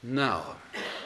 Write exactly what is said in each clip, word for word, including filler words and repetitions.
Now,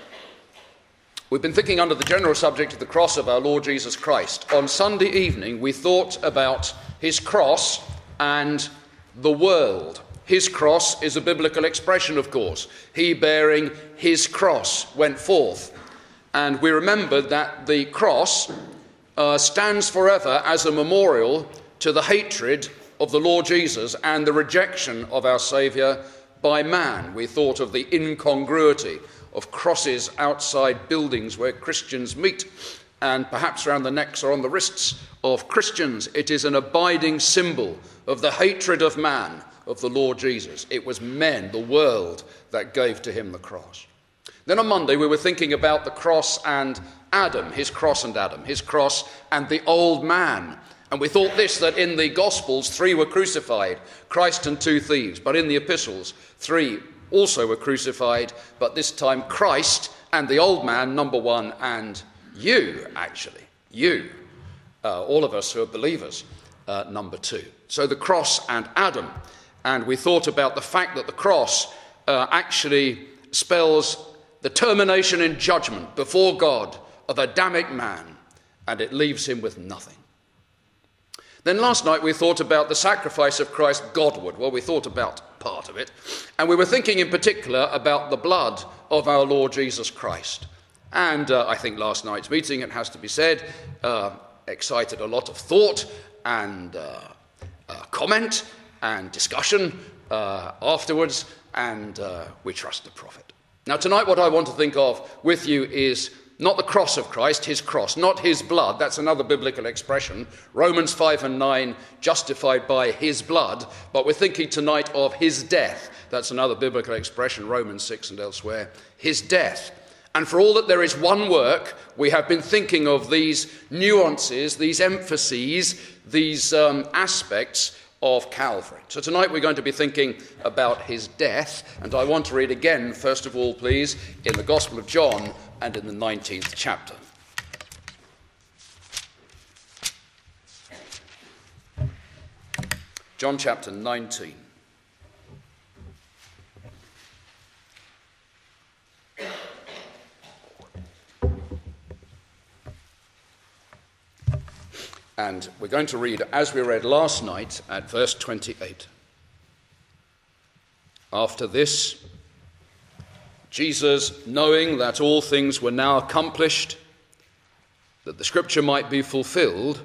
we've been thinking under the general subject of the cross of our Lord Jesus Christ. On Sunday evening, we thought about his cross and the world. His cross is a biblical expression, of course. He bearing his cross went forth. And we remembered that the cross uh, stands forever as a memorial to the hatred of the Lord Jesus and the rejection of our Saviour by man. We thought of the incongruity of crosses outside buildings where Christians meet, and perhaps around the necks or on the wrists of Christians. It is an abiding symbol of the hatred of man of the Lord Jesus. It was men, the world, that gave to him the cross. Then on Monday we were thinking about the cross and Adam, his cross and Adam, his cross and the old man. And we thought this, that in the Gospels three were crucified, Christ and two thieves, but in the epistles three also were crucified, but this time Christ and the old man, number one, and you, actually, you, uh, all of us who are believers, uh, number two. So the cross and Adam. And we thought about the fact that the cross uh, actually spells the termination in judgment before God of Adamic man, and it leaves him with nothing. Then last night we thought about the sacrifice of Christ Godward. Well, we thought about part of it. And we were thinking in particular about the blood of our Lord Jesus Christ. And uh, I think last night's meeting, it has to be said, uh, excited a lot of thought and uh, uh, comment and discussion uh, afterwards. And uh, we trust the prophet. Now tonight what I want to think of with you is not the cross of Christ, his cross, not his blood. That's another biblical expression. Romans five and nine, justified by his blood. But we're thinking tonight of his death. That's another biblical expression, Romans six and elsewhere. His death. And for all that there is one work, we have been thinking of these nuances, these emphases, these um, aspects of Calvary. So tonight we're going to be thinking about his death. And I want to read again, first of all, please, in the Gospel of John, and in the nineteenth chapter. John chapter nineteen. And we're going to read, as we read last night, at verse twenty-eight. After this, Jesus, knowing that all things were now accomplished, that the scripture might be fulfilled,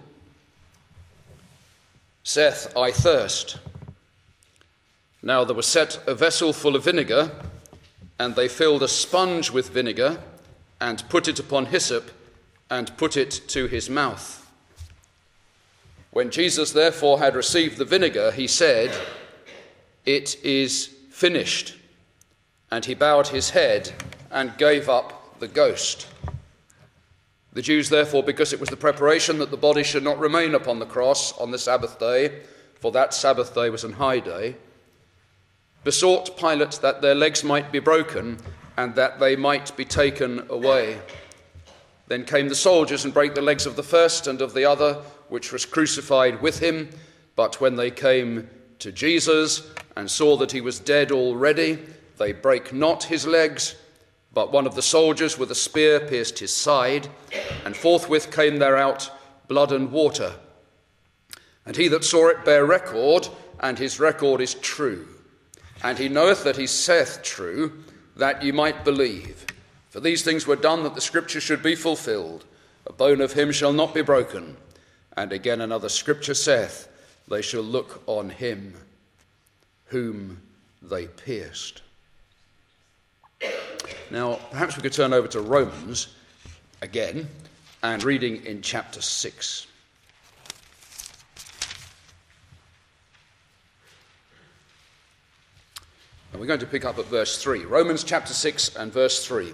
saith, I thirst. Now there was set a vessel full of vinegar, and they filled a sponge with vinegar, and put it upon hyssop, and put it to his mouth. When Jesus therefore had received the vinegar, he said, It is finished. And he bowed his head and gave up the ghost. The Jews therefore, because it was the preparation that the body should not remain upon the cross on the Sabbath day, for that Sabbath day was an high day, besought Pilate that their legs might be broken and that they might be taken away. Then came the soldiers and brake the legs of the first and of the other, which was crucified with him. But when they came to Jesus and saw that he was dead already, they brake not his legs, but one of the soldiers with a spear pierced his side, and forthwith came there out blood and water. And he that saw it bare record, and his record is true. And he knoweth that he saith true, that ye might believe. For these things were done that the scripture should be fulfilled. A bone of him shall not be broken. And again another scripture saith, they shall look on him whom they pierced. Now, perhaps we could turn over to Romans again and reading in chapter six. And we're going to pick up at verse three. Romans chapter six and verse three.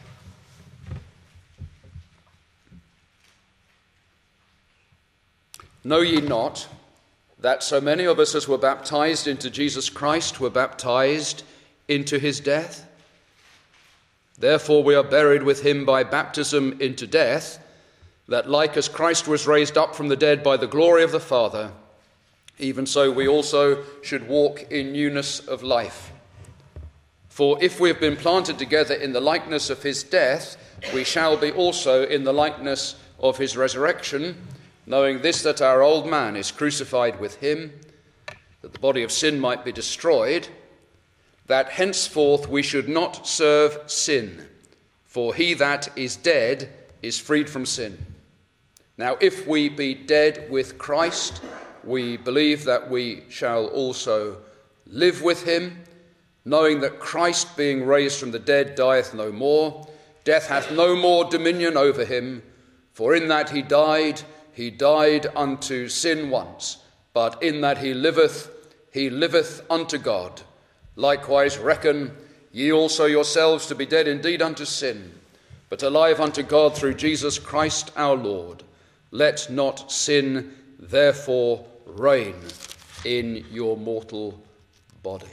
Know ye not that so many of us as were baptized into Jesus Christ were baptized into his death? Therefore we are buried with him by baptism into death, that like as Christ was raised up from the dead by the glory of the Father, even so we also should walk in newness of life. For if we have been planted together in the likeness of his death, we shall be also in the likeness of his resurrection, knowing this, that our old man is crucified with him, that the body of sin might be destroyed, that henceforth we should not serve sin. For he that is dead is freed from sin. Now, if we be dead with Christ, we believe that we shall also live with him, knowing that Christ, being raised from the dead, dieth no more. Death hath no more dominion over him. For in that he died, he died unto sin once. But in that he liveth, he liveth unto God. Likewise reckon ye also yourselves to be dead indeed unto sin, but alive unto God through Jesus Christ our Lord. Let not sin therefore reign in your mortal body.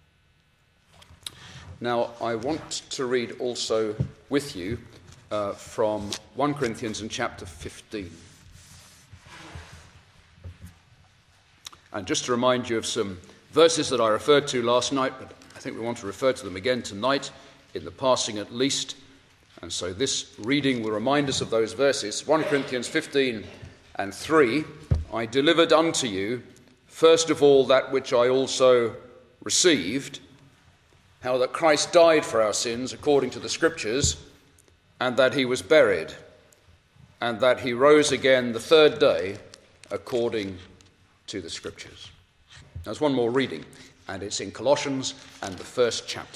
Now, I want to read also with you uh, from First Corinthians in chapter fifteen. And just to remind you of some verses that I referred to last night, but I think we want to refer to them again tonight, in the passing at least. And so this reading will remind us of those verses. First Corinthians fifteen and three, I delivered unto you, first of all, that which I also received, how that Christ died for our sins according to the Scriptures, and that he was buried, and that he rose again the third day according to the Scriptures. There's one more reading, and it's in Colossians and the first chapter.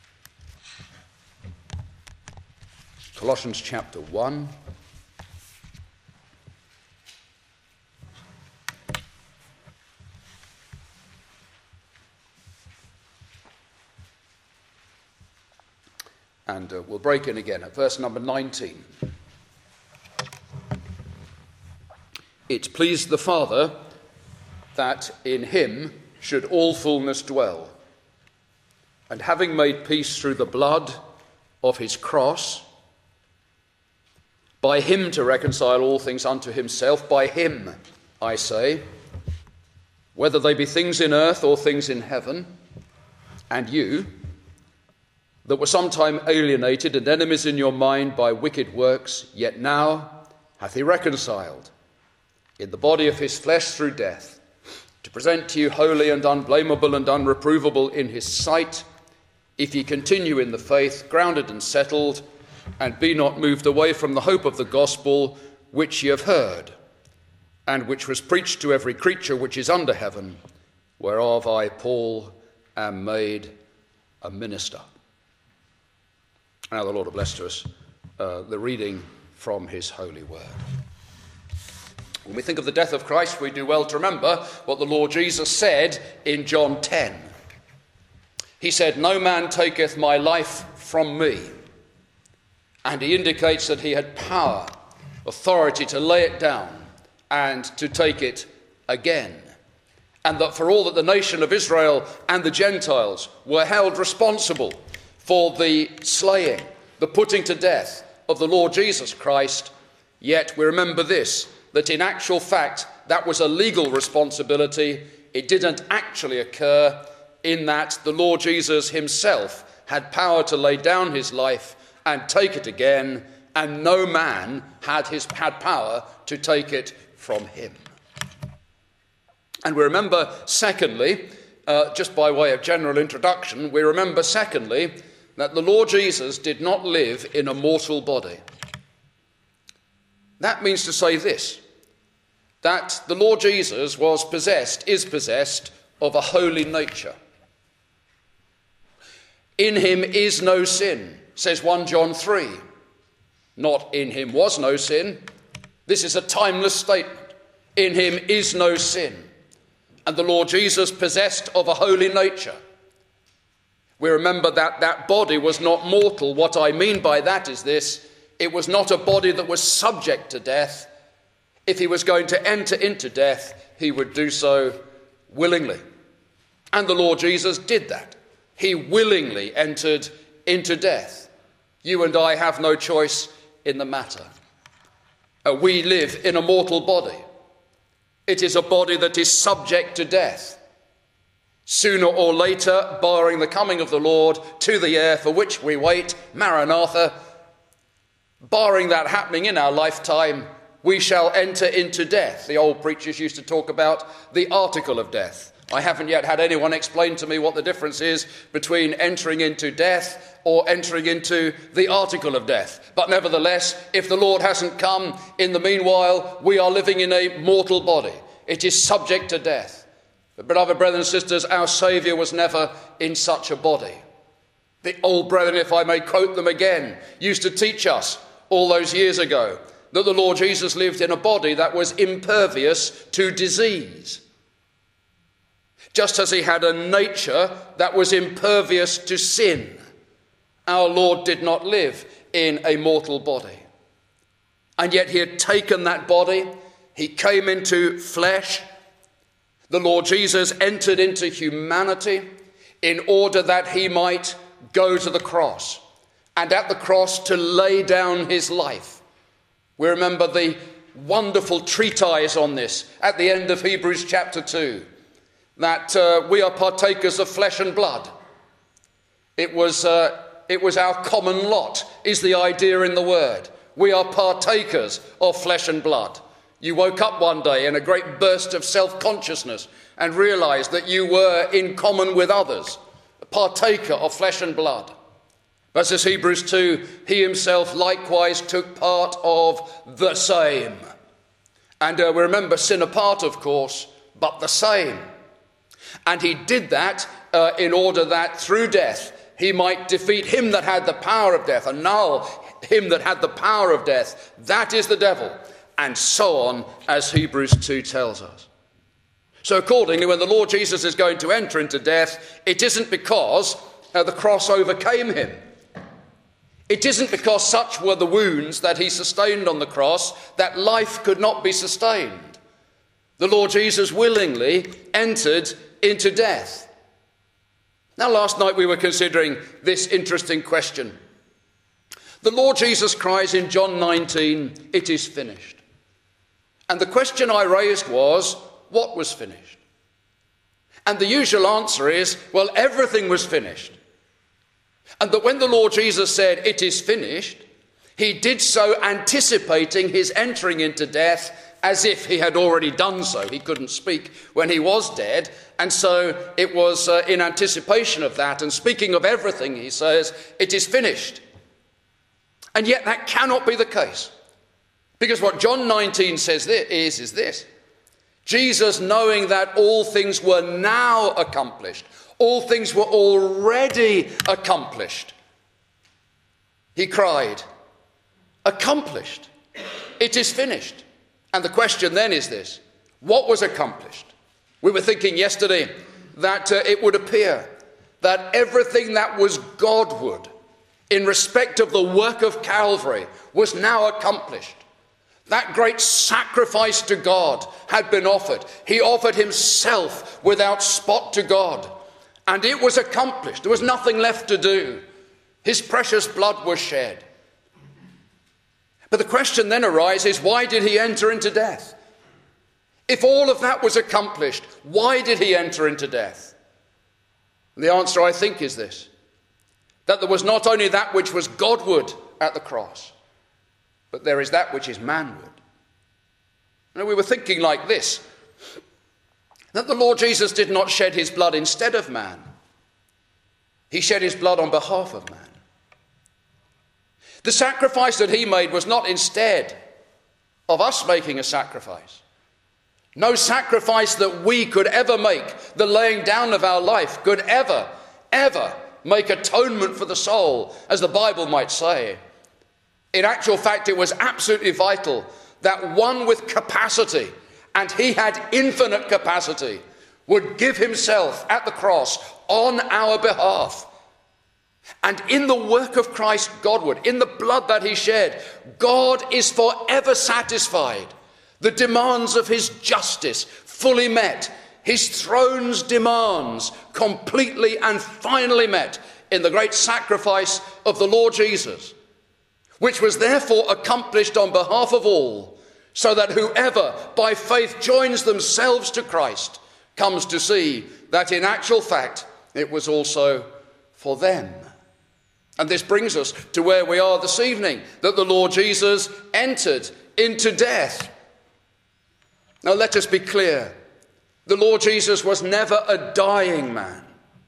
Colossians chapter one. And uh, we'll break in again at verse number nineteen. It pleased the Father that in him should all fullness dwell, and having made peace through the blood of his cross, by him to reconcile all things unto himself, by him, I say, whether they be things in earth or things in heaven, and you, that were sometime alienated and enemies in your mind by wicked works, yet now hath he reconciled in the body of his flesh through death, to present to you holy and unblameable and unreprovable in his sight, if ye continue in the faith, grounded and settled, and be not moved away from the hope of the gospel which ye have heard, and which was preached to every creature which is under heaven, whereof I, Paul, am made a minister. Now the Lord have blessed to us uh, the reading from his holy word. When we think of the death of Christ, we do well to remember what the Lord Jesus said in John ten. He said, "No man taketh my life from me." And he indicates that he had power, authority to lay it down and to take it again. And that for all that the nation of Israel and the Gentiles were held responsible for the slaying, the putting to death of the Lord Jesus Christ, yet we remember this, that in actual fact that was a legal responsibility. It didn't actually occur, in that the Lord Jesus himself had power to lay down his life and take it again, and no man had, his, had power to take it from him. And we remember, secondly, uh, just by way of general introduction, we remember, secondly, that the Lord Jesus did not live in a mortal body. That means to say this, that the Lord Jesus was possessed, is possessed of a holy nature. In him is no sin, says First John three. Not in him was no sin. This is a timeless statement. In him is no sin. And the Lord Jesus possessed of a holy nature. We remember that that body was not mortal. What I mean by that is this: it was not a body that was subject to death. If he was going to enter into death, he would do so willingly. And the Lord Jesus did that. He willingly entered into death. You and I have no choice in the matter. Uh, we live in a mortal body. It is a body that is subject to death. Sooner or later, barring the coming of the Lord to the air for which we wait, Maranatha, barring that happening in our lifetime, we shall enter into death. The old preachers used to talk about the article of death. I haven't yet had anyone explain to me what the difference is between entering into death or entering into the article of death. But nevertheless, if the Lord hasn't come, in the meanwhile, we are living in a mortal body. It is subject to death. But beloved brothers and sisters, our Saviour was never in such a body. The old brethren, if I may quote them again, used to teach us all those years ago that the Lord Jesus lived in a body that was impervious to disease. Just as he had a nature that was impervious to sin, our Lord did not live in a mortal body. And yet he had taken that body, he came into flesh. The Lord Jesus entered into humanity in order that he might go to the cross, and at the cross to lay down his life. We remember the wonderful treatise on this at the end of Hebrews chapter two, that uh, we are partakers of flesh and blood. It was, uh, it was our common lot, is the idea in the word. We are partakers of flesh and blood. You woke up one day in a great burst of self-consciousness and realized that you were in common with others, a partaker of flesh and blood. But as Hebrews two, he himself likewise took part of the same. And uh, we remember sin apart, of course, but the same. And he did that uh, in order that through death he might defeat him that had the power of death, annul him that had the power of death. That is the devil. And so on, as Hebrews two tells us. So accordingly, when the Lord Jesus is going to enter into death, it isn't because uh, the cross overcame him. It isn't because such were the wounds that he sustained on the cross that life could not be sustained. The Lord Jesus willingly entered into death. Now, last night we were considering this interesting question. The Lord Jesus cries in John nineteen, "It is finished." And the question I raised was, what was finished? And the usual answer is, well, everything was finished. And that when the Lord Jesus said, "It is finished," he did so anticipating his entering into death as if he had already done so. He couldn't speak when he was dead, and so it was uh, in anticipation of that. And speaking of everything, he says, "It is finished." And yet that cannot be the case. Because what John nineteen says is, is this. Jesus, knowing that all things were now accomplished, all things were already accomplished, he cried, "Accomplished. It is finished." And the question then is this. What was accomplished? We were thinking yesterday that uh, it would appear that everything that was Godward in respect of the work of Calvary was now accomplished. That great sacrifice to God had been offered. He offered himself without spot to God. And it was accomplished. There was nothing left to do. His precious blood was shed. But the question then arises, why did he enter into death? If all of that was accomplished, why did he enter into death? And the answer, I think, is this. That there was not only that which was Godward at the cross, but there is that which is manward. And we were thinking like this, that the Lord Jesus did not shed his blood instead of man. He shed his blood on behalf of man. The sacrifice that he made was not instead of us making a sacrifice. No sacrifice that we could ever make, the laying down of our life, could ever, ever make atonement for the soul, as the Bible might say. In actual fact, it was absolutely vital that one with capacity, and he had infinite capacity, would give himself at the cross on our behalf. And in the work of Christ Godward, in the blood that he shed, God is forever satisfied. The demands of his justice fully met. His throne's demands completely and finally met in the great sacrifice of the Lord Jesus, which was therefore accomplished on behalf of all, so that whoever by faith joins themselves to Christ comes to see that in actual fact it was also for them. And this brings us to where we are this evening, that the Lord Jesus entered into death. Now let us be clear, the Lord Jesus was never a dying man.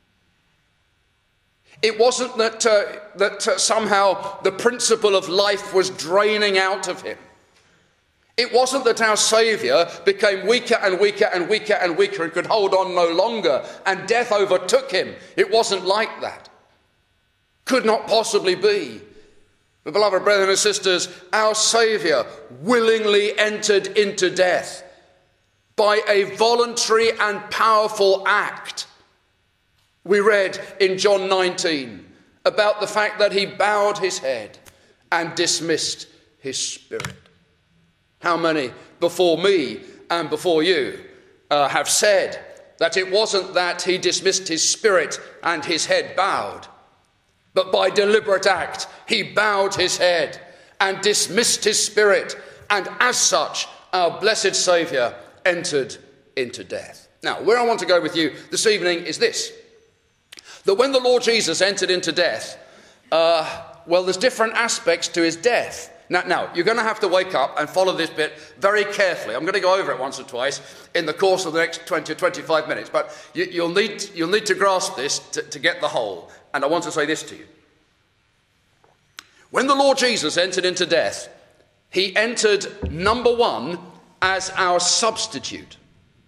It wasn't that, uh, that uh, somehow the principle of life was draining out of him. It wasn't that our Saviour became weaker and weaker and weaker and weaker and could hold on no longer and death overtook him. It wasn't like that. Could not possibly be. But beloved brethren and sisters, our Saviour willingly entered into death by a voluntary and powerful act. We read in John nineteen about the fact that he bowed his head and dismissed his spirit. How many before me and before you uh, have said that it wasn't that he dismissed his spirit and his head bowed, but by deliberate act he bowed his head and dismissed his spirit, and as such our blessed Saviour entered into death. Now, where I want to go with you this evening is this, that when the Lord Jesus entered into death, uh, well, there's different aspects to his death. Now, now, you're going to have to wake up and follow this bit very carefully. I'm going to go over it once or twice in the course of the next twenty or twenty-five minutes, but you, you'll, need, you'll need to grasp this to, to get the whole. And I want to say this to you. When the Lord Jesus entered into death, he entered, number one, as our substitute.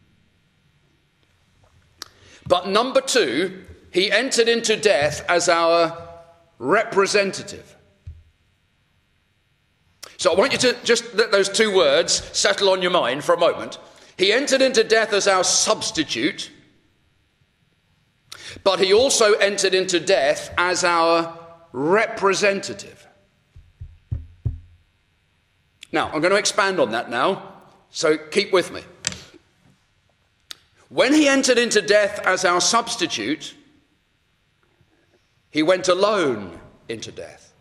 But number two, he entered into death as our representative. So I want you to just let those two words settle on your mind for a moment. He entered into death as our substitute, but he also entered into death as our representative. Now, I'm going to expand on that now, so keep with me. When he entered into death as our substitute, he went alone into death.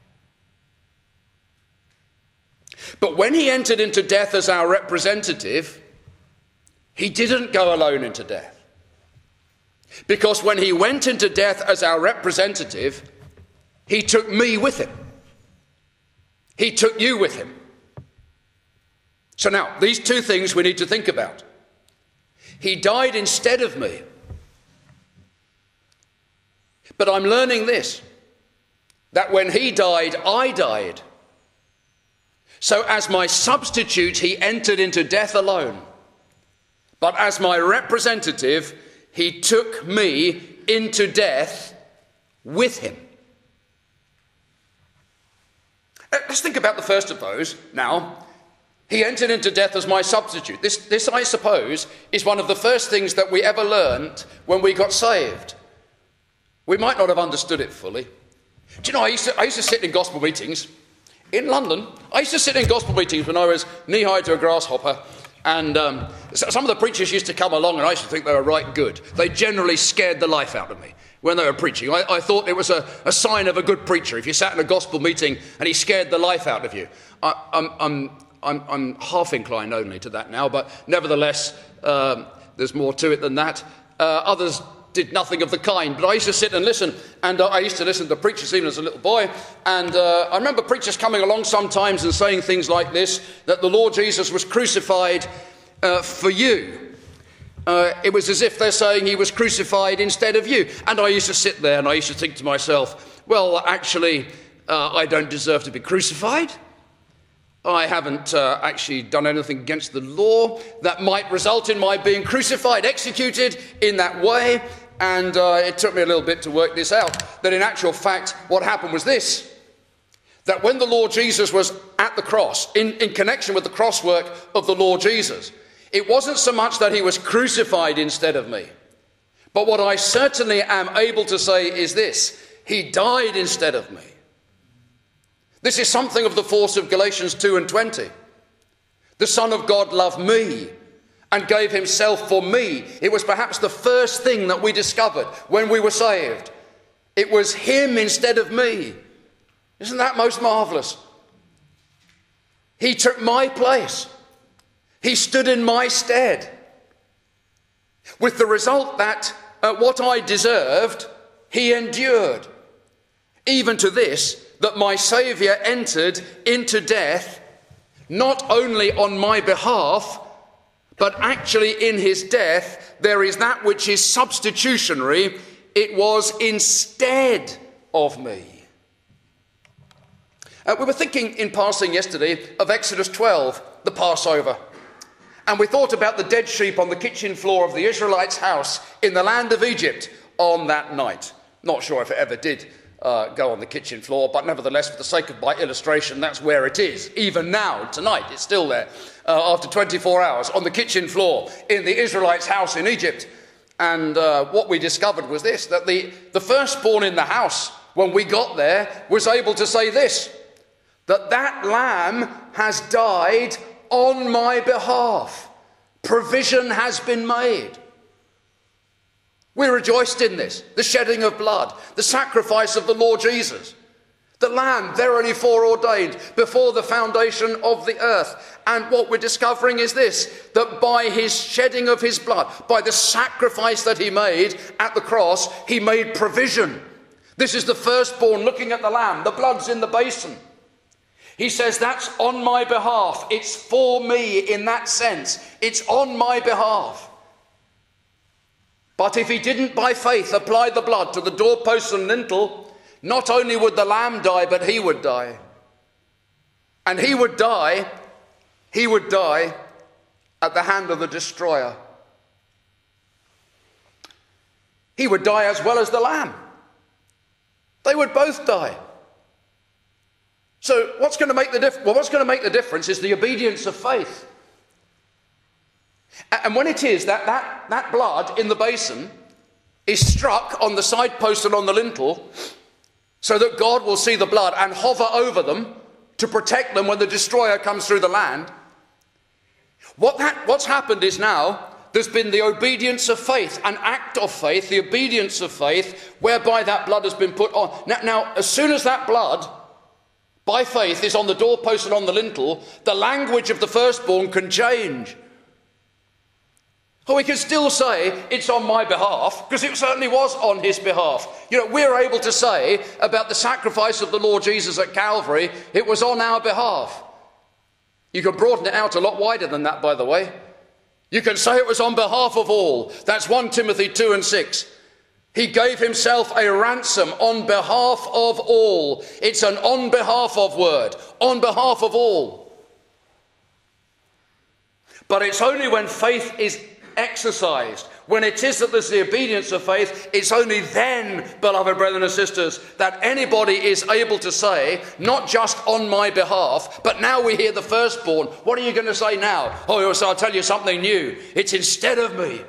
But when he entered into death as our representative, he didn't go alone into death. Because when he went into death as our representative, he took me with him. He took you with him. So now, these two things we need to think about. He died instead of me. But I'm learning this, that when he died, I died. So as my substitute, he entered into death alone. But as my representative, he took me into death with him. Let's think about the first of those now. He entered into death as my substitute. This, this, I suppose, is one of the first things that we ever learned when we got saved. We might not have understood it fully. Do you know, I used to, I used to sit in gospel meetings in London. I used to sit in gospel meetings when I was knee-high to a grasshopper, and um, some of the preachers used to come along and I used to think they were right good. They generally scared the life out of me when they were preaching. I, I thought it was a, a sign of a good preacher if you sat in a gospel meeting and he scared the life out of you. I, I'm... I'm I'm, I'm half inclined only to that now, but nevertheless, um, there's more to it than that. Uh, others did nothing of the kind, but I used to sit and listen, and uh, I used to listen to preachers even as a little boy, and uh, I remember preachers coming along sometimes and saying things like this, that the Lord Jesus was crucified uh, for you. Uh, it was as if they're saying he was crucified instead of you. And I used to sit there and I used to think to myself, well, actually, uh, I don't deserve to be crucified. I haven't uh, actually done anything against the law that might result in my being crucified, executed in that way. And uh, it took me a little bit to work this out, that in actual fact, what happened was this, that when the Lord Jesus was at the cross, in, in connection with the cross work of the Lord Jesus, it wasn't so much that he was crucified instead of me. But what I certainly am able to say is this, he died instead of me. This is something of the force of Galatians two and twenty. The Son of God loved me and gave himself for me. It was perhaps the first thing that we discovered when we were saved. It was him instead of me. Isn't that most marvelous? He took my place. He stood in my stead. With the result that uh, what I deserved, he endured. Even to this, that my Saviour entered into death, not only on my behalf, but actually in his death, there is that which is substitutionary. It was instead of me. Uh, we were thinking in passing yesterday of Exodus twelve, the Passover. And we thought about the dead sheep on the kitchen floor of the Israelites' house in the land of Egypt on that night. Not sure if it ever did uh, go on the kitchen floor, but nevertheless, for the sake of my illustration, that's where it is. Even now, tonight, it's still there, uh, after twenty-four hours, on the kitchen floor in the Israelites' house in Egypt. And uh, what we discovered was this, that the, the firstborn in the house, when we got there, was able to say this, that that lamb has died on my behalf. Provision has been made. We rejoiced in this, the shedding of blood, the sacrifice of the Lord Jesus, the Lamb verily foreordained before the foundation of the earth. And what we're discovering is this, that by his shedding of his blood, by the sacrifice that he made at the cross, he made provision. This is the firstborn looking at the lamb, the blood's in the basin. He says, that's on my behalf. It's for me in that sense. It's on my behalf. But if he didn't by faith apply the blood to the doorpost and lintel, not only would the lamb die, but he would die. And he would die, he would die at the hand of the destroyer. He would die as well as the lamb. They would both die. So what's going to make the dif- well, what's going to make the difference is the obedience of faith. And when it is that, that that blood in the basin is struck on the side post and on the lintel, so that God will see the blood and hover over them to protect them when the destroyer comes through the land, what that, what's happened is now there's been the obedience of faith, an act of faith, the obedience of faith, whereby that blood has been put on. Now, now as soon as that blood by faith is on the doorpost and on the lintel, the language of the firstborn can change. Or we can still say it's on my behalf, because it certainly was on his behalf. You know, we're able to say about the sacrifice of the Lord Jesus at Calvary, it was on our behalf. You can broaden it out a lot wider than that, by the way. You can say it was on behalf of all. That's First Timothy two and six. He gave himself a ransom on behalf of all. It's an on behalf of word, on behalf of all. But it's only when faith is exercised, when it is that there's the obedience of faith, it's only then, beloved brethren and sisters, that anybody is able to say, not just on my behalf, but now we hear the firstborn. What are you going to say now? Oh, so I'll tell you something new. It's instead of me.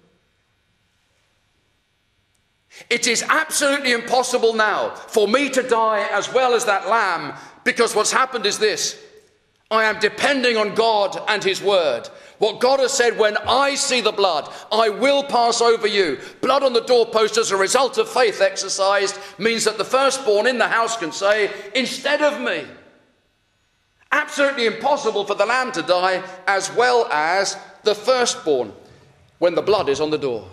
It is absolutely impossible now for me to die as well as that lamb, because what's happened is this. I am depending on God and his word. What God has said, when I see the blood, I will pass over you. Blood on the doorpost as a result of faith exercised means that the firstborn in the house can say, instead of me. Absolutely impossible for the lamb to die as well as the firstborn when the blood is on the door.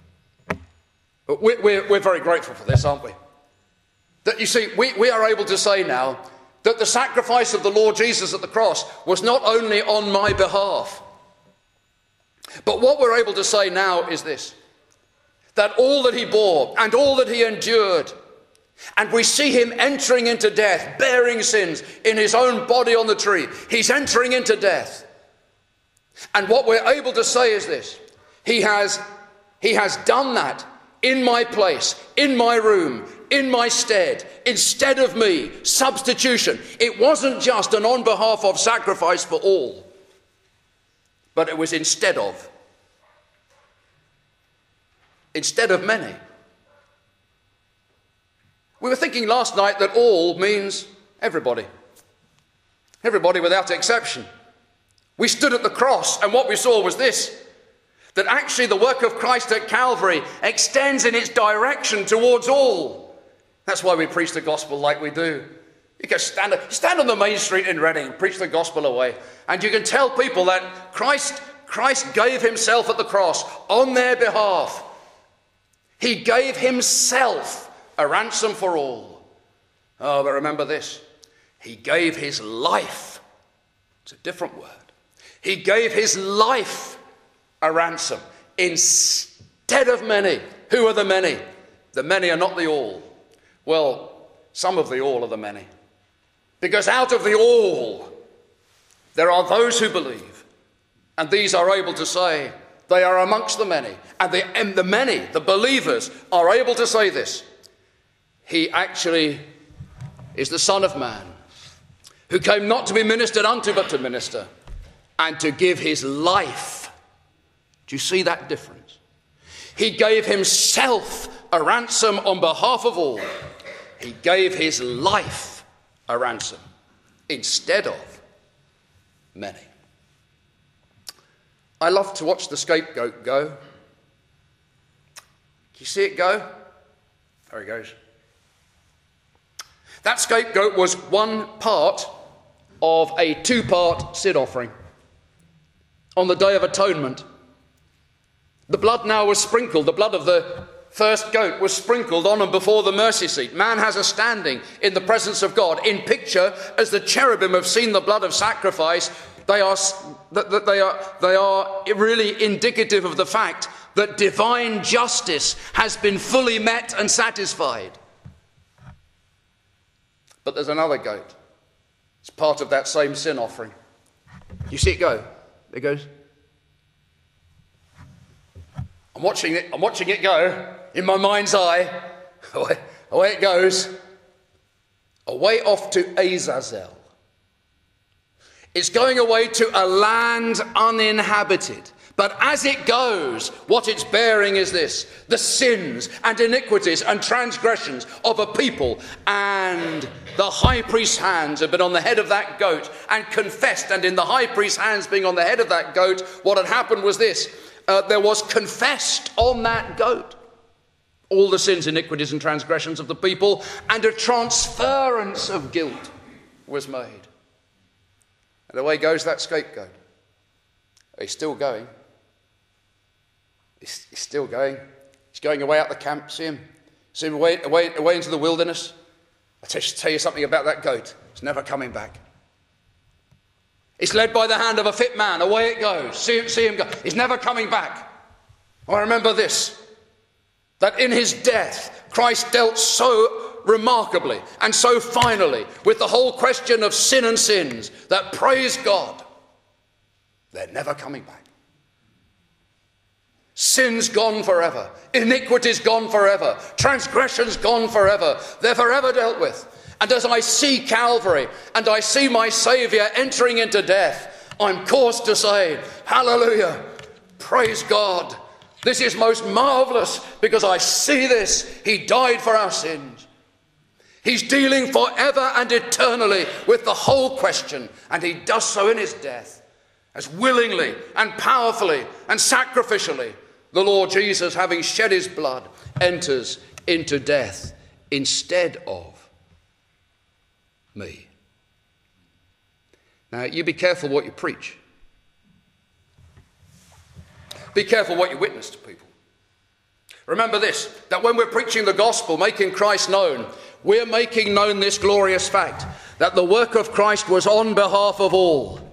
We're, we're very grateful for this, aren't we? That you see, we, we are able to say now that the sacrifice of the Lord Jesus at the cross was not only on my behalf, but what we're able to say now is this, that all that he bore and all that he endured, and we see him entering into death, bearing sins in his own body on the tree. He's entering into death. And what we're able to say is this, he has, he has done that in my place, in my room, in my stead, instead of me, substitution. It wasn't just an on behalf of sacrifice for all, but it was instead of. Instead of many. We were thinking last night that all means everybody. Everybody without exception. We stood at the cross and what we saw was this, that actually the work of Christ at Calvary extends in its direction towards all. That's why we preach the gospel like we do. You can stand, stand on the main street in Reading and preach the gospel away. And you can tell people that Christ, Christ gave himself at the cross on their behalf. He gave himself a ransom for all. Oh, but remember this. He gave his life. It's a different word. He gave his life a ransom instead of many. Who are the many? The many are not the all. Well, some of the all are the many. Because out of the all, there are those who believe. And these are able to say, they are amongst the many. And the, and the many, the believers, are able to say this. He actually is the Son of Man, who came not to be ministered unto, but to minister, and to give his life. Do you see that difference? He gave himself a ransom on behalf of all. He gave his life a ransom instead of many. I love to watch the scapegoat go. Can you see it go? There he goes. That scapegoat was one part of a two-part sin offering on the Day of Atonement. The blood now was sprinkled. The blood of the first goat was sprinkled on and before the mercy seat. Man has a standing in the presence of God. In picture, as the cherubim have seen the blood of sacrifice, they are, that they are, they are really indicative of the fact that divine justice has been fully met and satisfied. But there's another goat. It's part of that same sin offering. You see it go? There it goes. I'm watching it, I'm watching it go in my mind's eye. Away, away it goes. Away off to Azazel. It's going away to a land uninhabited. But as it goes, what it's bearing is this: the sins and iniquities and transgressions of a people. And the high priest's hands have been on the head of that goat and confessed. And in the high priest's hands being on the head of that goat, what had happened was this. Uh, there was confessed on that goat all the sins, iniquities and transgressions of the people. And a transference of guilt was made. And away goes that scapegoat. He's still going. He's, he's still going. He's going away out the camp. See him? See him away, away, away into the wilderness? I'll tell you, tell you something about that goat. It's never coming back. It's led by the hand of a fit man. Away it goes. See him, see him go. He's never coming back. I remember this, that in his death, Christ dealt so remarkably and so finally with the whole question of sin and sins that, praise God, they're never coming back. Sin's gone forever. Iniquity's gone forever. Transgression's gone forever. They're forever dealt with. And as I see Calvary and I see my Saviour entering into death, I'm caused to say, hallelujah, praise God. This is most marvellous because I see this. He died for our sins. He's dealing forever and eternally with the whole question, and he does so in his death, as willingly and powerfully and sacrificially the Lord Jesus, having shed his blood, enters into death instead of me. Now, you be careful what you preach. Be careful what you witness to people. Remember this, that when we're preaching the gospel, making Christ known, we're making known this glorious fact, that the work of Christ was on behalf of all.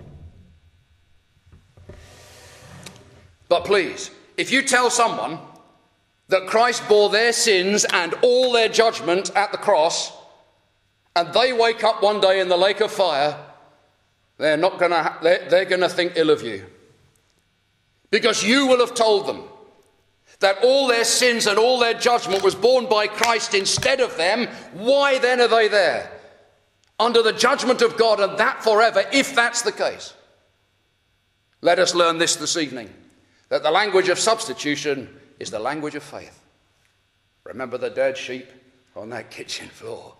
But please, if you tell someone that Christ bore their sins and all their judgment at the cross, and they wake up one day in the lake of fire, they're not going to, they're, they're going to think ill of you. Because you will have told them that all their sins and all their judgment was borne by Christ instead of them. Why then are they there? Under the judgment of God, and that forever, if that's the case. Let us learn this this evening, that the language of substitution is the language of faith. Remember the dead sheep on that kitchen floor.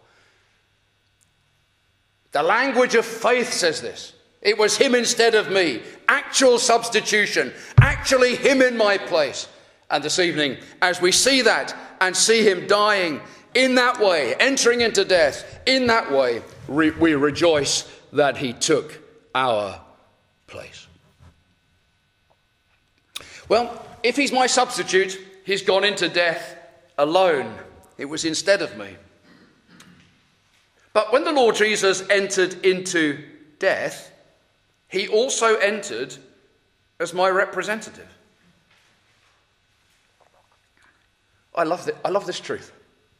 The language of faith says this. It was him instead of me. Actual substitution. Actually him in my place. And this evening, as we see that and see him dying in that way, entering into death in that way, re- we rejoice that he took our place. Well, if he's my substitute, he's gone into death alone. It was instead of me. But when the Lord Jesus entered into death, he also entered as my representative. I love this, I love this truth.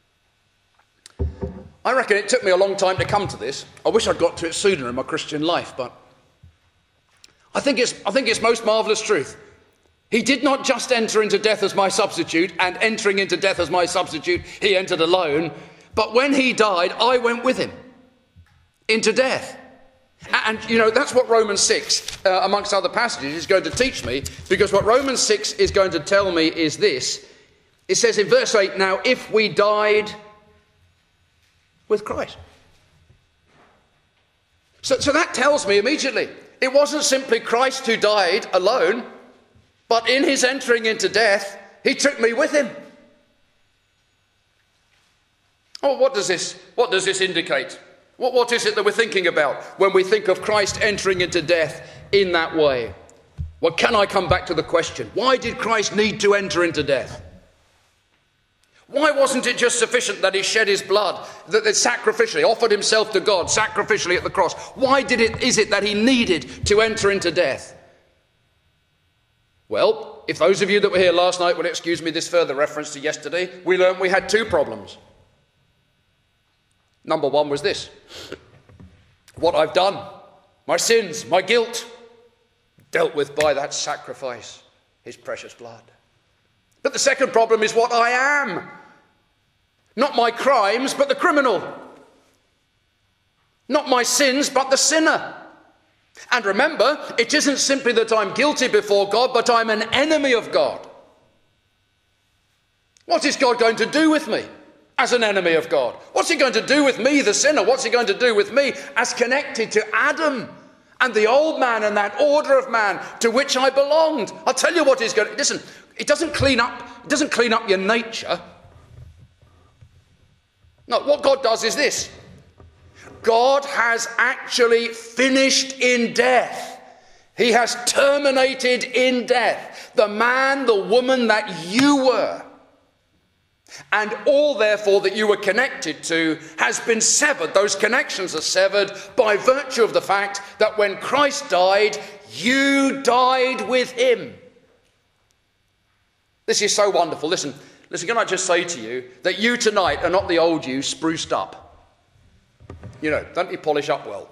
I reckon it took me a long time to come to this. I wish I'd got to it sooner in my Christian life, but I think it's, I think it's most marvellous truth. He did not just enter into death as my substitute, and entering into death as my substitute, he entered alone. But when he died, I went with him into death. And, you know, that's what Romans six, uh, amongst other passages, is going to teach me, because what Romans six is going to tell me is this. It says in verse eight, now if we died with Christ. So, so that tells me immediately, it wasn't simply Christ who died alone, but in his entering into death, he took me with him. Oh, what does this, what does this indicate? What, what is it that we're thinking about when we think of Christ entering into death in that way? Well, can I come back to the question, why did Christ need to enter into death? Why wasn't it just sufficient that he shed his blood, that he sacrificially offered himself to God, sacrificially at the cross? Why did it, is it that he needed to enter into death? Well, if those of you that were here last night will excuse me this further reference to yesterday, we learned we had two problems. Number one was this: what I've done, my sins, my guilt, dealt with by that sacrifice, his precious blood. But the second problem is what I am. Not my crimes, but the criminal. Not my sins, but the sinner. And remember, it isn't simply that I'm guilty before God, but I'm an enemy of God. What is God going to do with me as an enemy of God? What's he going to do with me, the sinner? What's he going to do with me as connected to Adam and the old man and that order of man to which I belonged? I'll tell you what he's going to... Listen, it doesn't clean up, it doesn't clean up your nature. No, what God does is this. God has actually finished in death. He has terminated in death the man, the woman that you were. And all, therefore, that you were connected to has been severed. Those connections are severed by virtue of the fact that when Christ died, you died with him. This is so wonderful. Listen, listen, can I just say to you that you tonight are not the old you spruced up. You know, don't you polish up well.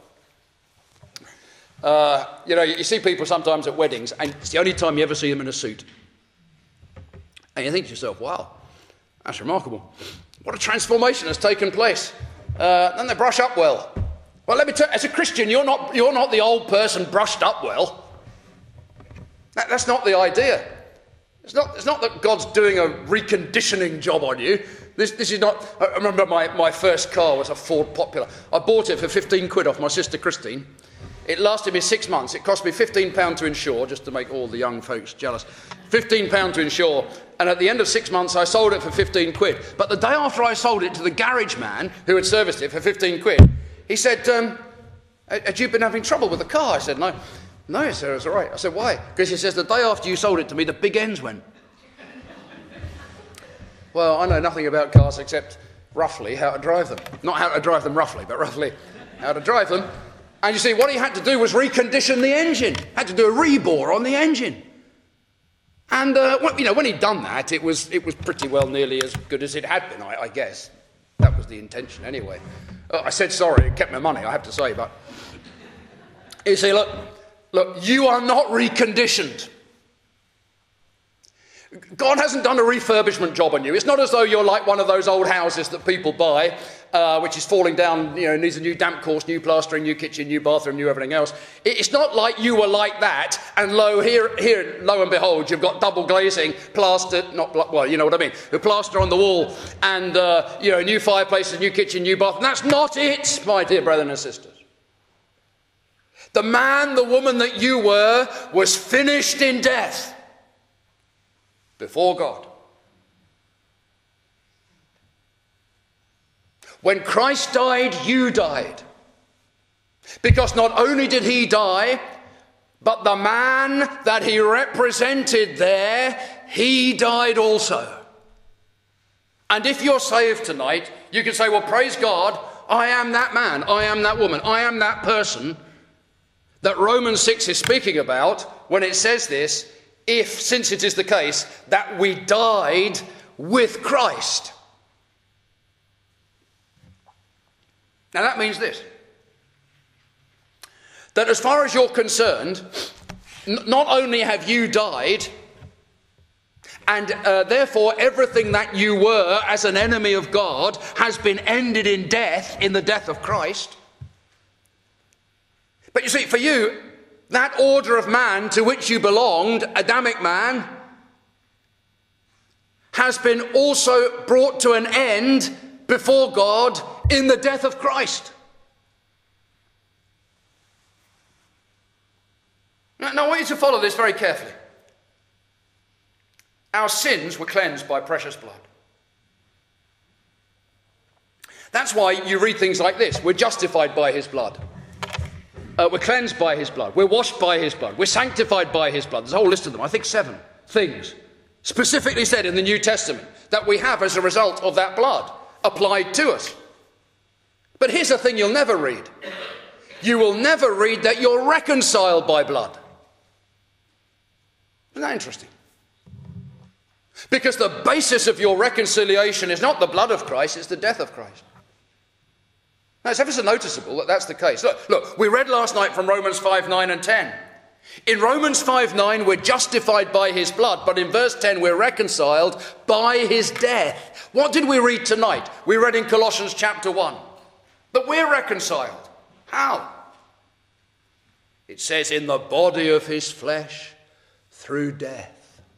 Uh, you know, you see people sometimes at weddings, and it's the only time you ever see them in a suit. And you think to yourself, wow, that's remarkable. What a transformation has taken place. Uh, then they brush up well. Well, let me tell you, as a Christian, you're not, you're not the old person brushed up well. That, that's not the idea. It's not, it's not that God's doing a reconditioning job on you. This, this is not... I remember my, my first car was a Ford Popular. I bought it for fifteen quid off my sister Christine. It lasted me six months. It cost me fifteen pounds to insure, just to make all the young folks jealous. fifteen pounds to insure. And at the end of six months, I sold it for fifteen quid. But the day after I sold it to the garage man who had serviced it for fifteen quid, he said, um, had you been having trouble with the car? I said, no. No, sir, it's all right. I said, why? Because he says, the day after you sold it to me, the big ends went. Well, I know nothing about cars except roughly how to drive them. Not how to drive them roughly, but roughly how to drive them. And you see, what he had to do was recondition the engine. Had to do a rebore on the engine. And, uh, well, you know, when he'd done that, it was, it was pretty well nearly as good as it had been, I, I guess. That was the intention anyway. Uh, I said sorry, it kept my money, I have to say, but... You see, look... Look, you are not reconditioned. God hasn't done a refurbishment job on you. It's not as though you're like one of those old houses that people buy, uh, which is falling down, you know, needs a new damp course, new plastering, new kitchen, new bathroom, new everything else. It's not like you were like that, and lo, here, here, lo and behold, you've got double glazing, plaster, not, well, you know what I mean, the plaster on the wall, and, uh, you know, new fireplaces, new kitchen, new bathroom. That's not it, my dear brethren and sisters. The man, the woman that you were, was finished in death before God. When Christ died, you died. Because not only did he die, but the man that he represented there, he died also. And if you're saved tonight, you can say, well, praise God, I am that man, I am that woman, I am that person that Romans six is speaking about when it says this, if, since it is the case, that we died with Christ. Now that means this, that as far as you're concerned, n- not only have you died, and uh, therefore everything that you were as an enemy of God has been ended in death, in the death of Christ. But you see, for you, that order of man to which you belonged, Adamic man, has been also brought to an end before God in the death of Christ. Now, now I want you to follow this very carefully. Our sins were cleansed by precious blood. That's why you read things like this. We're justified by his blood. Uh, we're cleansed by his blood. We're washed by his blood. We're sanctified by his blood. There's a whole list of them. I think seven things specifically said in the New Testament that we have as a result of that blood applied to us. But here's the thing you'll never read. You will never read that you're reconciled by blood. Isn't that interesting? Because the basis of your reconciliation is not the blood of Christ, it's the death of Christ. Now, it's ever so noticeable that that's the case. Look, look, we read last night from Romans five, nine and ten. In Romans five, nine, we're justified by his blood, but in verse ten, we're reconciled by his death. What did we read tonight? We read in Colossians chapter one that we're reconciled. How? It says, in the body of his flesh through death.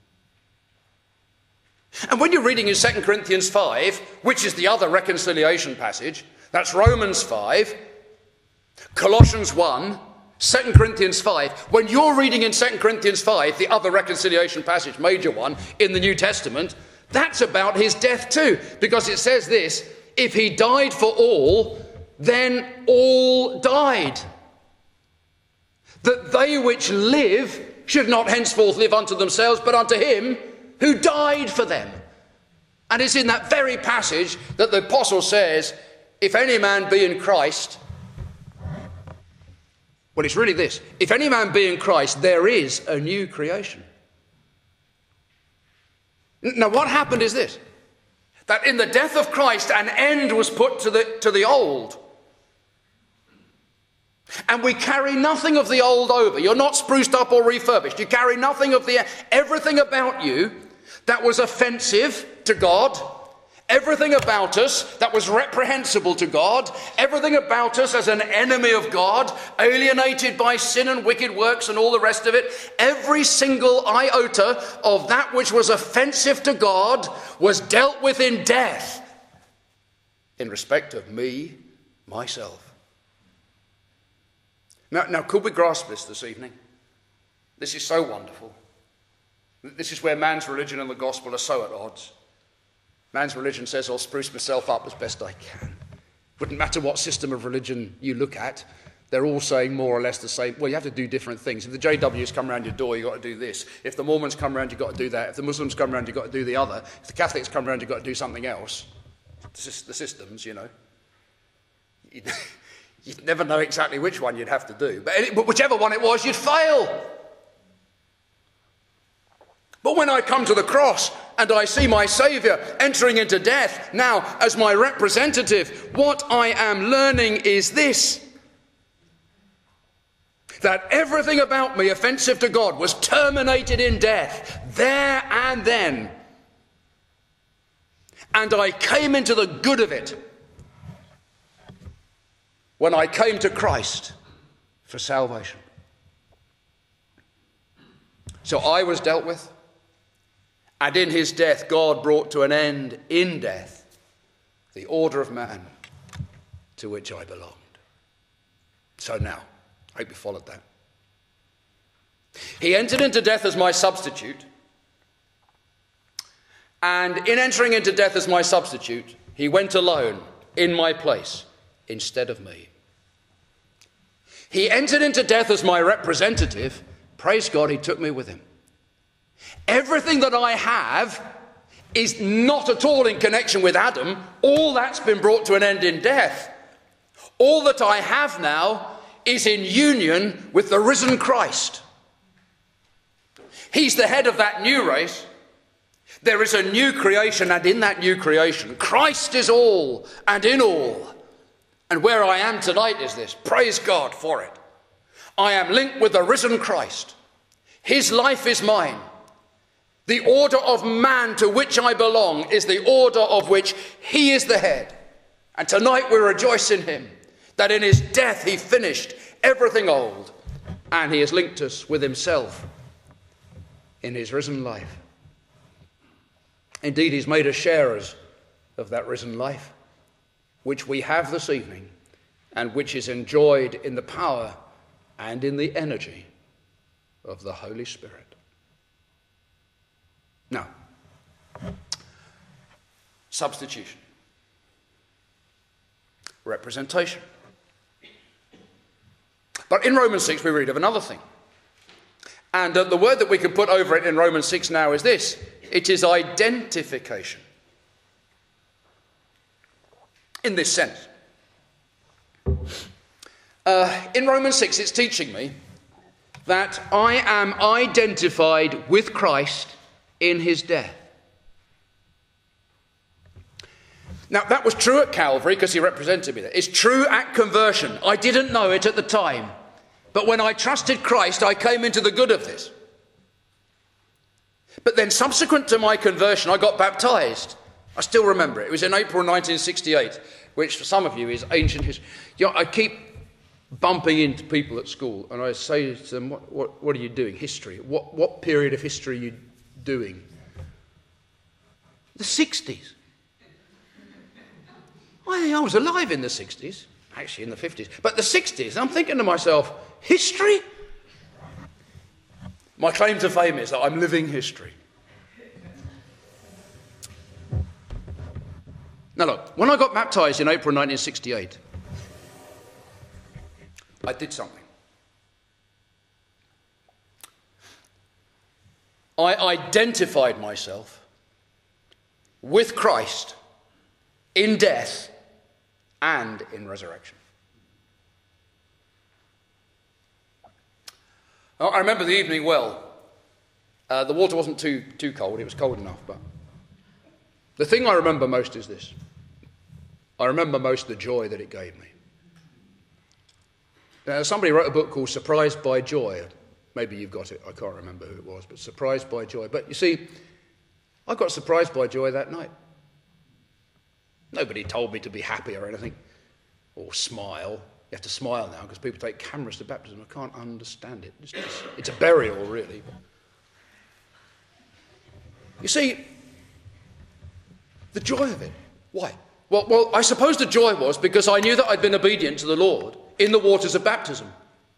And when you're reading in Second Corinthians five, which is the other reconciliation passage, that's Romans five, Colossians one, Second Corinthians five. When you're reading in Second Corinthians five, the other reconciliation passage, major one, in the New Testament, that's about his death too. Because it says this, if he died for all, then all died. That they which live should not henceforth live unto themselves, but unto him who died for them. And it's in that very passage that the apostle says, if any man be in Christ, well, it's really this, if any man be in Christ, there is a new creation. Now, what happened is this, that in the death of Christ, an end was put to the, to the old. And we carry nothing of the old over. You're not spruced up or refurbished. You carry nothing of the, everything about you that was offensive to God, everything about us that was reprehensible to God, everything about us as an enemy of God, alienated by sin and wicked works and all the rest of it, every single iota of that which was offensive to God was dealt with in death in respect of me, myself. Now, now, could we grasp this this evening? This is so wonderful. This is where man's religion and the gospel are so at odds. Man's religion says, I'll spruce myself up as best I can. Wouldn't matter what system of religion you look at, they're all saying more or less the same. Well, you have to do different things. If the J Ws come around your door, you've got to do this. If the Mormons come around, you've got to do that. If the Muslims come around, you've got to do the other. If the Catholics come around, you've got to do something else. The systems, you know. You'd never know exactly which one you'd have to do. But, any, but whichever one it was, you'd fail. But when I come to the cross and I see my Saviour entering into death now as my representative, what I am learning is this. That everything about me offensive to God was terminated in death, there and then. And I came into the good of it when I came to Christ for salvation. So I was dealt with, and in his death God brought to an end in death the order of man to which I belonged. So now, I hope you followed that. He entered into death as my substitute, and in entering into death as my substitute, he went alone in my place instead of me. He entered into death as my representative. Praise God, he took me with him. Everything that I have is not at all in connection with Adam. All that's been brought to an end in death. All that I have now is in union with the risen Christ. He's the head of that new race. There is a new creation, and in that new creation, Christ is all and in all. And where I am tonight is this. Praise God for it. I am linked with the risen Christ. His life is mine. The order of man to which I belong is the order of which he is the head. And tonight we rejoice in him, that in his death he finished everything old, and he has linked us with himself in his risen life. Indeed, he's made us sharers of that risen life, which we have this evening, and which is enjoyed in the power and in the energy of the Holy Spirit. Now, substitution, representation. But in Romans six we read of another thing. And uh, the word that we can put over it in Romans six now is this. It is identification. In this sense. Uh, in Romans six it's teaching me that I am identified with Christ in his death. Now, that was true at Calvary because he represented me there. It's true at conversion. I didn't know it at the time. But when I trusted Christ, I came into the good of this. But then subsequent to my conversion, I got baptized. I still remember it. It was in April nineteen sixty-eight, which for some of you is ancient history. You know, I keep bumping into people at school and I say to them, what, what, what are you doing? History. What, what period of history are you doing? The sixties. I, I was alive in the sixties, actually in the fifties, but the sixties, I'm thinking to myself, history? My claim to fame is that I'm living history. Now look, when I got baptized in April nineteen sixty-eight, I did something. I identified myself with Christ in death and in resurrection. I remember the evening well. Uh, the water wasn't too, too cold, it was cold enough, but the thing I remember most is this. I remember most the joy that it gave me. Now, somebody wrote a book called Surprised by Joy. Maybe you've got it, I can't remember who it was, but Surprised by Joy. But you see, I got surprised by joy that night. Nobody told me to be happy or anything, or smile. You have to smile now because people take cameras to baptism. I can't understand it. It's, just, it's a burial, really. You see, the joy of it. Why? Well, well, I suppose the joy was because I knew that I'd been obedient to the Lord in the waters of baptism.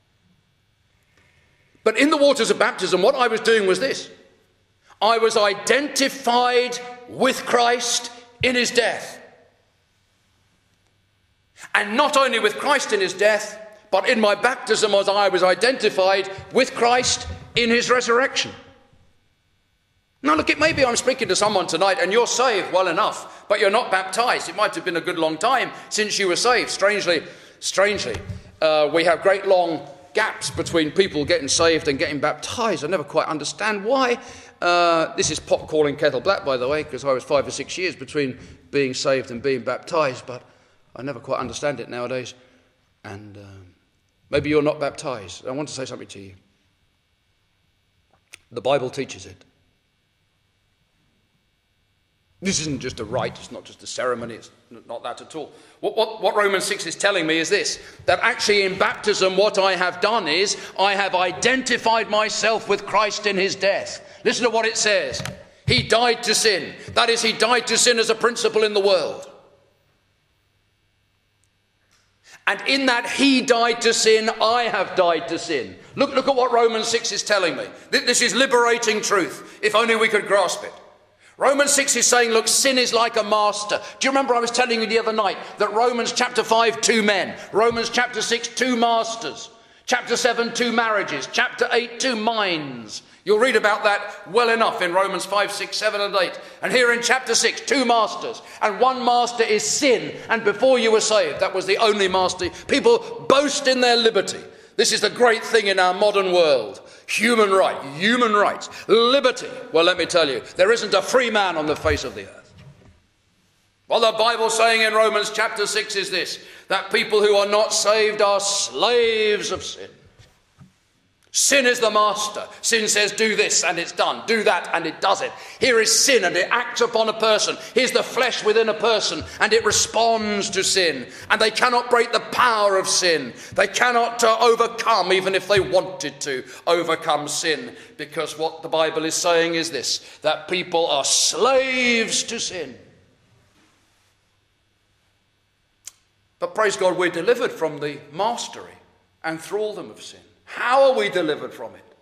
But in the waters of baptism, what I was doing was this. I was identified with Christ in his death. And not only with Christ in his death, but in my baptism as I was identified with Christ in his resurrection. Now look, it may be I'm speaking to someone tonight and you're saved well enough, but you're not baptized. It might have been a good long time since you were saved. Strangely, strangely, uh, we have great long gaps between people getting saved and getting baptized. I never quite understand why. Uh, this is pot calling kettle black, by the way, because I was five or six years between being saved and being baptized, but I never quite understand it nowadays. And um, maybe you're not baptized. I want to say something to you. The Bible teaches it. This isn't just a rite, it's not just a ceremony, it's not that at all. What, what, what Romans six is telling me is this, that actually in baptism what I have done is I have identified myself with Christ in his death. Listen to what it says. He died to sin. That is, he died to sin as a principle in the world. And in that he died to sin, I have died to sin. Look, look at what Romans six is telling me. This is liberating truth, if only we could grasp it. Romans six is saying, look, sin is like a master. Do you remember I was telling you the other night that Romans chapter five, two men. Romans chapter six, two masters. Chapter seven, two marriages. Chapter eight, two minds. You'll read about that well enough in Romans five, six, seven and eight. And here in chapter six, two masters. And one master is sin. And before you were saved, that was the only master. People boast in their liberty. This is the great thing in our modern world. Human right, human rights, liberty. Well, let me tell you, there isn't a free man on the face of the earth. What the Bible's saying in Romans chapter six is this, that people who are not saved are slaves of sin. Sin is the master. Sin says do this and it's done. Do that and it does it. Here is sin and it acts upon a person. Here's the flesh within a person and it responds to sin. And they cannot break the power of sin. They cannot uh, overcome, even if they wanted to, overcome sin. Because what the Bible is saying is this, that people are slaves to sin. But praise God, we're delivered from the mastery and thraldom of sin. How are we delivered from it?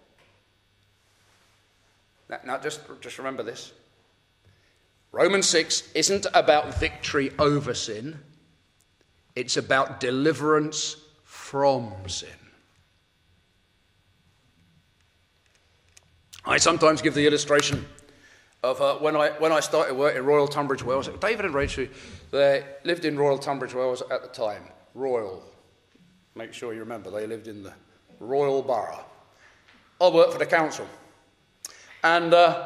Now, now just, just remember this. Romans six isn't about victory over sin. It's about deliverance from sin. I sometimes give the illustration of uh, when I when I started work in Royal Tunbridge Wells. David and Rachel, they lived in Royal Tunbridge Wells at the time. Royal. Make sure you remember, they lived in the Royal Borough. I worked for the council. And uh,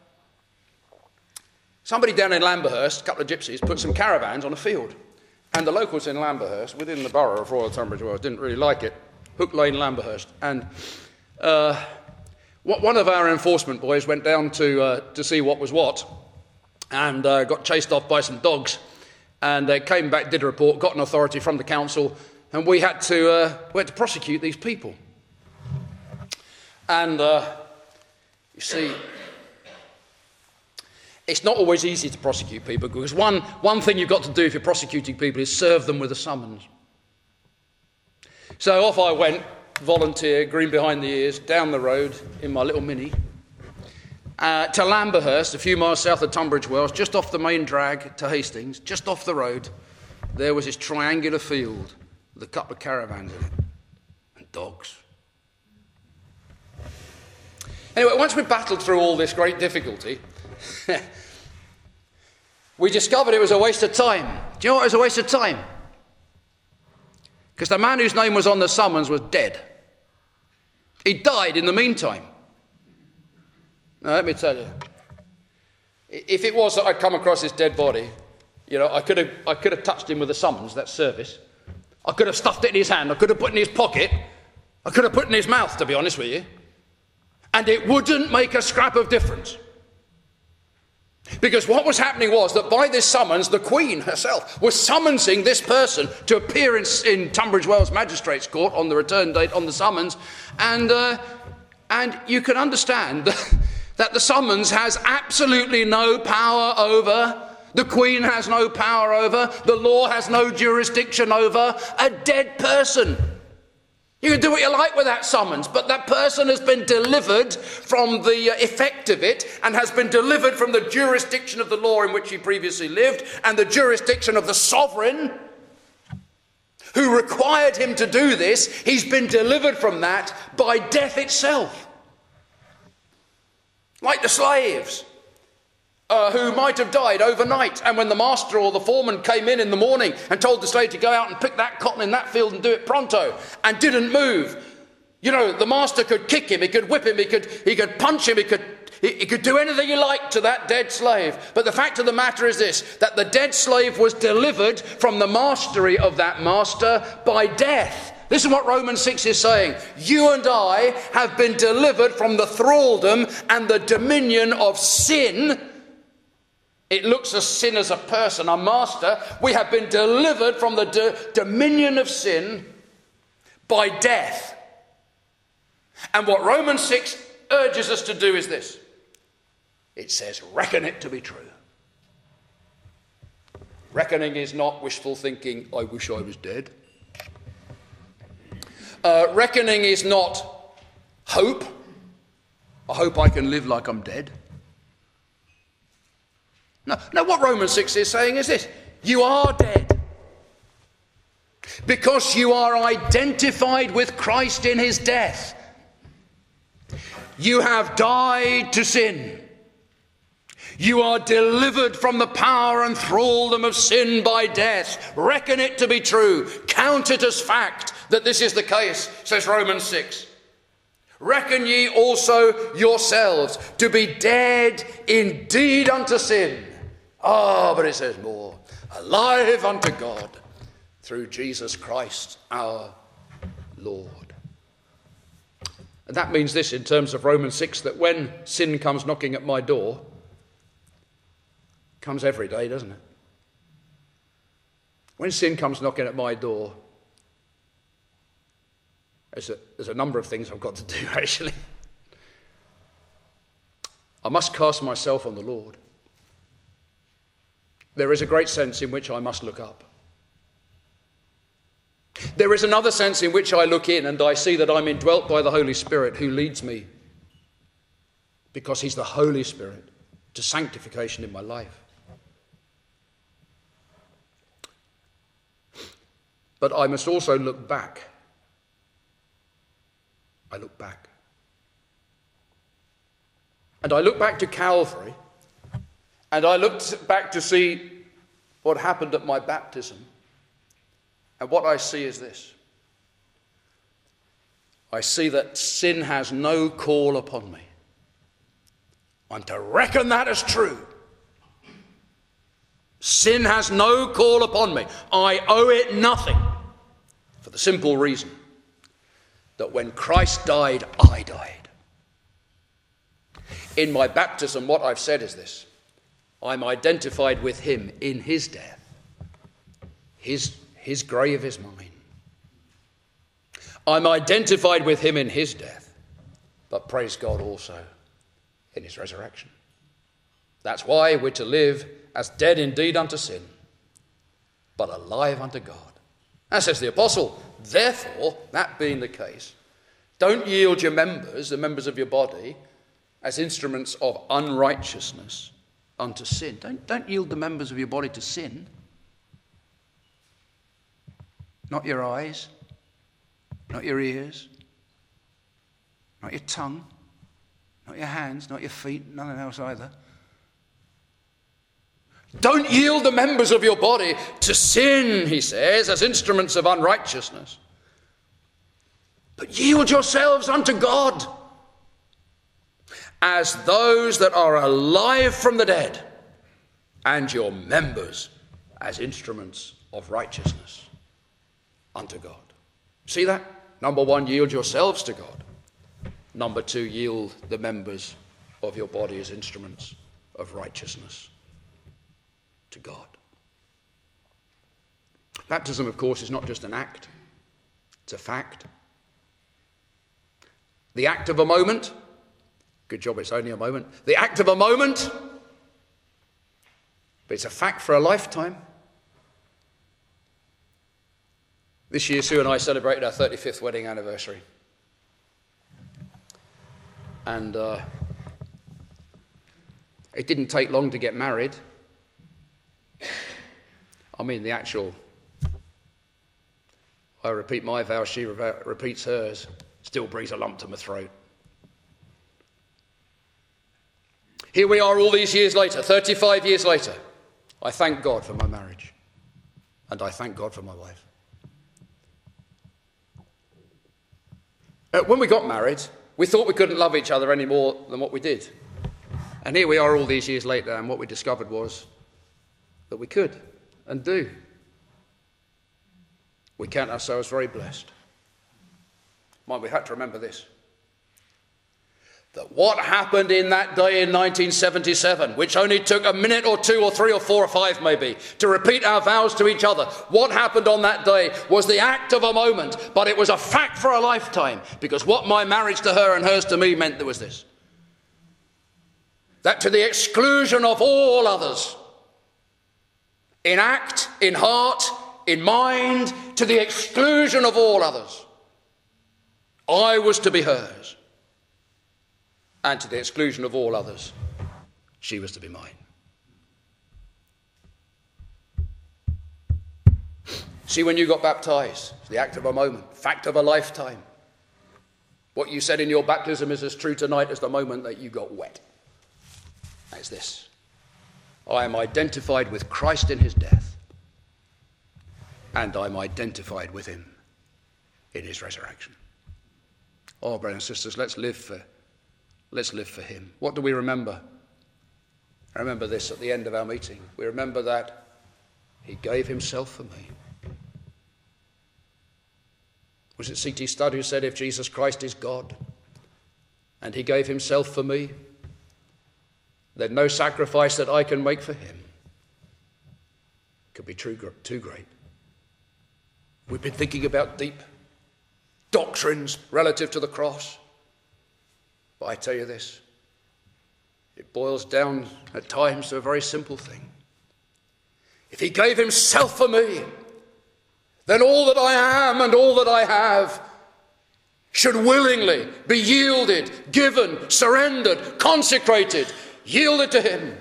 somebody down in Lamberhurst, a couple of gypsies, put some caravans on a field. And the locals in Lamberhurst, within the borough of Royal Tunbridge Wells, didn't really like it. Hook Lane, Lamberhurst. And uh, one of our enforcement boys went down to, uh, to see what was what and uh, got chased off by some dogs. And uh, came back, did a report, got an authority from the council, and we had to, uh, we had to prosecute these people. And, uh, you see, it's not always easy to prosecute people, because one, one thing you've got to do if you're prosecuting people is serve them with a summons. So off I went, volunteer, green behind the ears, down the road in my little Mini, uh, to Lamberhurst, a few miles south of Tunbridge Wells, just off the main drag to Hastings, just off the road, there was this triangular field with a couple of caravans in it, and dogs. Anyway, once we battled through all this great difficulty, we discovered it was a waste of time. Do you know what? It was a waste of time. Because the man whose name was on the summons was dead. He died in the meantime. Now, let me tell you, if it was that I'd come across his dead body, you know, I could have, I could have touched him with a summons, that's service. I could have stuffed it in his hand. I could have put it in his pocket. I could have put it in his mouth, to be honest with you. And it wouldn't make a scrap of difference. Because what was happening was that by this summons, the Queen herself was summoning this person to appear in, in Tunbridge Wells Magistrates Court on the return date on the summons. And, uh, and you can understand that the summons has absolutely no power over, the Queen has no power over, the law has no jurisdiction over a dead person. You can do what you like with that summons, but that person has been delivered from the effect of it and has been delivered from the jurisdiction of the law in which he previously lived and the jurisdiction of the sovereign who required him to do this. He's been delivered from that by death itself. Like the slaves. Uh, who might have died overnight, and when the master or the foreman came in in the morning and told the slave to go out and pick that cotton in that field and do it pronto, and didn't move, you know, the master could kick him, he could whip him, he could, he could punch him, he could, he, he could do anything he liked to that dead slave. But the fact of the matter is this, that the dead slave was delivered from the mastery of that master by death. This is what Romans six is saying. You and I have been delivered from the thraldom and the dominion of sin. It looks at sin as a person, a master. We have been delivered from the do- dominion of sin by death. And what Romans six urges us to do is this. It says, reckon it to be true. Reckoning is not wishful thinking, I wish I was dead. Uh, reckoning is not hope. I hope I can live like I'm dead. No, no, what Romans six is saying is this. You are dead. Because you are identified with Christ in his death. You have died to sin. You are delivered from the power and thraldom of sin by death. Reckon it to be true. Count it as fact that this is the case, says Romans six. Reckon ye also yourselves to be dead indeed unto sin. Ah, oh, but it says more. Alive unto God through Jesus Christ our Lord. And that means this in terms of Romans six, that when sin comes knocking at my door, comes every day, doesn't it? When sin comes knocking at my door, there's a, there's a number of things I've got to do, actually. I must cast myself on the Lord. There is a great sense in which I must look up. There is another sense in which I look in and I see that I'm indwelt by the Holy Spirit who leads me, because he's the Holy Spirit, to sanctification in my life. But I must also look back. I look back. And I look back to Calvary, and I looked back to see what happened at my baptism. And what I see is this. I see that sin has no call upon me. I'm to reckon that as true. Sin has no call upon me. I owe it nothing. For the simple reason that when Christ died, I died. In my baptism, what I've said is this. I'm identified with him in his death. His, his grave is mine. I'm identified with him in his death, but praise God also in his resurrection. That's why we're to live as dead indeed unto sin, but alive unto God. That says the apostle. Therefore, that being the case, don't yield your members, the members of your body, as instruments of unrighteousness unto sin. Don't, don't yield the members of your body to sin. Not your eyes, not your ears, not your tongue, not your hands, not your feet, nothing else either. Don't yield the members of your body to sin, he says, as instruments of unrighteousness. But yield yourselves unto God as those that are alive from the dead, and your members as instruments of righteousness unto God. See that? Number one, yield yourselves to God. Number two, yield the members of your body as instruments of righteousness to God. Baptism, of course, is not just an act, it's a fact. The act of a moment, good job it's only a moment, the act of a moment, but it's a fact for a lifetime. This year, Sue and I celebrated our thirty-fifth wedding anniversary. And uh, it didn't take long to get married. I mean, the actual, I repeat my vow, she re- repeats hers, still brings a lump to my throat. Here we are all these years later, thirty-five years later. I thank God for my marriage. And I thank God for my wife. Uh, when we got married, we thought we couldn't love each other any more than what we did. And here we are all these years later, and what we discovered was that we could and do. We count ourselves very blessed. Mind, we had to remember this. That what happened in that day in nineteen seventy-seven, which only took a minute or two or three or four or five maybe, to repeat our vows to each other, what happened on that day was the act of a moment, but it was a fact for a lifetime, because what my marriage to her and hers to me meant there was this. That to the exclusion of all others, in act, in heart, in mind, to the exclusion of all others, I was to be hers. And to the exclusion of all others, she was to be mine. See, when you got baptized, it's the act of a moment, fact of a lifetime. What you said in your baptism is as true tonight as the moment that you got wet. That's this. I am identified with Christ in his death, and I'm identified with him in his resurrection. Oh, brothers and sisters, let's live for, let's live for him. What do we remember? I remember this at the end of our meeting. We remember that he gave himself for me. Was it C T Studd who said, if Jesus Christ is God and he gave himself for me, then no sacrifice that I can make for him could be too, too great. We've been thinking about deep doctrines relative to the cross. But I tell you this, it boils down at times to a very simple thing. If he gave himself for me, then all that I am and all that I have should willingly be yielded, given, surrendered, consecrated, yielded to him.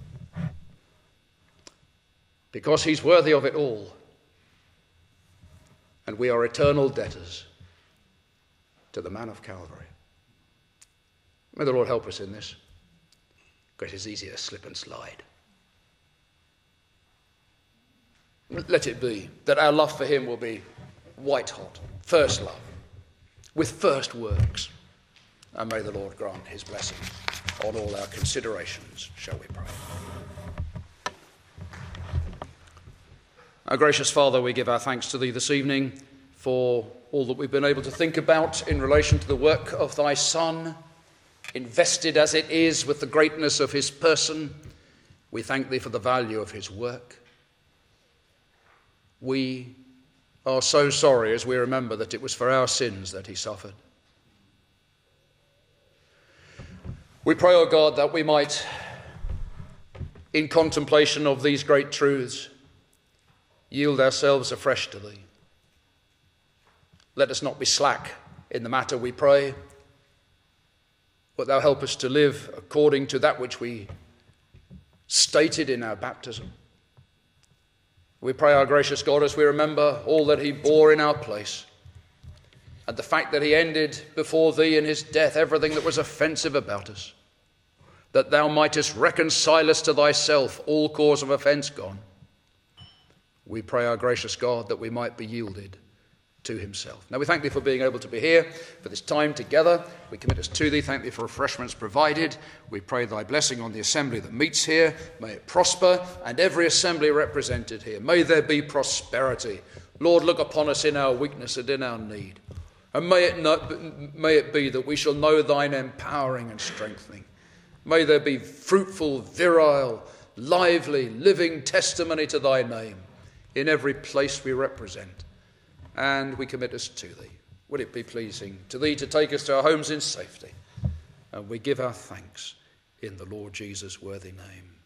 Because he's worthy of it all. And we are eternal debtors to the man of Calvary. May the Lord help us in this, because it's easy to slip and slide. Let it be that our love for him will be white hot, first love, with first works. And may the Lord grant his blessing on all our considerations, shall we pray. Our gracious Father, we give our thanks to thee this evening for all that we've been able to think about in relation to the work of thy Son, invested as it is with the greatness of his person. We thank thee for the value of his work. We are so sorry as we remember that it was for our sins that he suffered. We pray, O God, that we might, in contemplation of these great truths, yield ourselves afresh to thee. Let us not be slack in the matter, we pray, but thou help us to live according to that which we stated in our baptism. We pray, our gracious God, as we remember all that he bore in our place, and the fact that he ended before thee in his death everything that was offensive about us, that thou mightest reconcile us to thyself, all cause of offence gone. We pray, our gracious God, that we might be yielded to himself. Now we thank thee for being able to be here for this time together. We commit us to thee. Thank thee for refreshments provided. We pray thy blessing on the assembly that meets here. May it prosper, and every assembly represented here. May there be prosperity. Lord, look upon us in our weakness and in our need. And may it, not, may it be that we shall know thine empowering and strengthening. May there be fruitful, virile, lively, living testimony to thy name in every place we represent. And we commit us to thee. Would it be pleasing to thee to take us to our homes in safety? And we give our thanks in the Lord Jesus' worthy name.